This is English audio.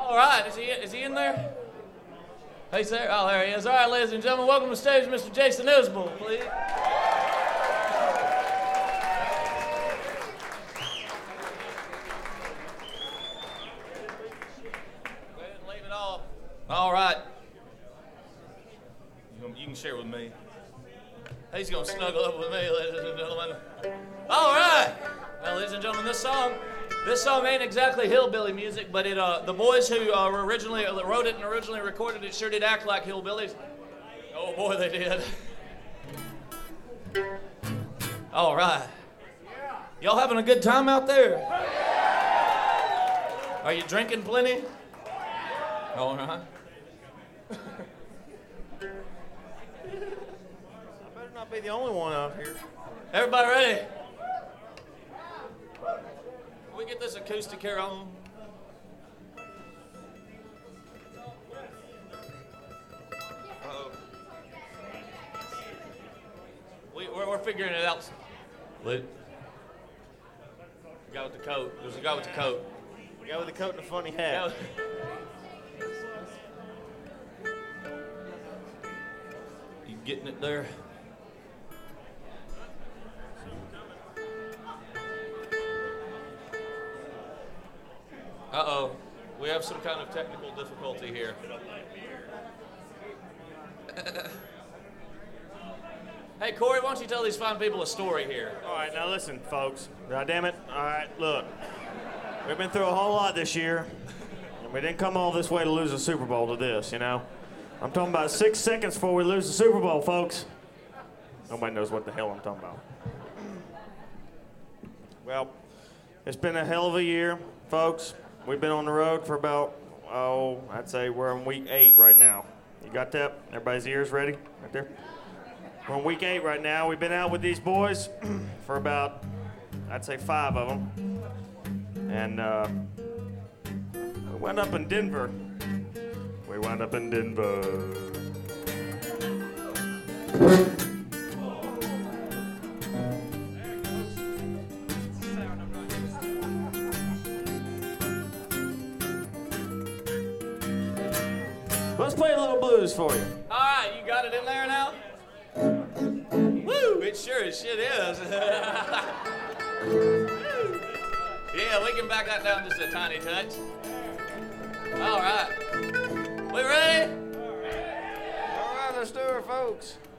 All right, is he in there? Hey, sir. Oh, there he is. All right, ladies and gentlemen, welcome to the stage, Mr. Jason Isbell, please. Go ahead and leave it off. All right. You can share with me. He's going to snuggle up with me, ladies and gentlemen. All right. Now, ladies and gentlemen, this song ain't exactly hillbilly music, but the boys who originally wrote it and originally recorded it sure did act like hillbillies. Oh, boy, they did. All right. Y'all having a good time out there? Are you drinking plenty? All right. Not be the only one out here. Everybody ready? Can we get this acoustic here on? Uh-oh. We're figuring it out. Lit. Guy with the coat. There's a guy with the coat. The guy with the coat and a funny hat. You getting it there? Uh-oh, we have some kind of technical difficulty here. Hey, Corey, why don't you tell these fine people a story here? All right, now listen, folks. God damn it. All right, look. We've been through a whole lot this year, and we didn't come all this way to lose a Super Bowl to this, you know? I'm talking about 6 seconds before we lose the Super Bowl, folks. Nobody knows what the hell I'm talking about. Well, it's been a hell of a year, folks. We've been on the road for about, I'd say we're in week 8 right now. You got that? Everybody's ears ready? Right there? We're in week 8 right now. We've been out with these boys for about, I'd say 5 of them. And we wound up in Denver. Let's play a little blues for you. All right, you got it in there now? Woo, it sure as shit is. Yeah, we can back that down just a tiny touch. All right. We ready? All right, let's do it, folks.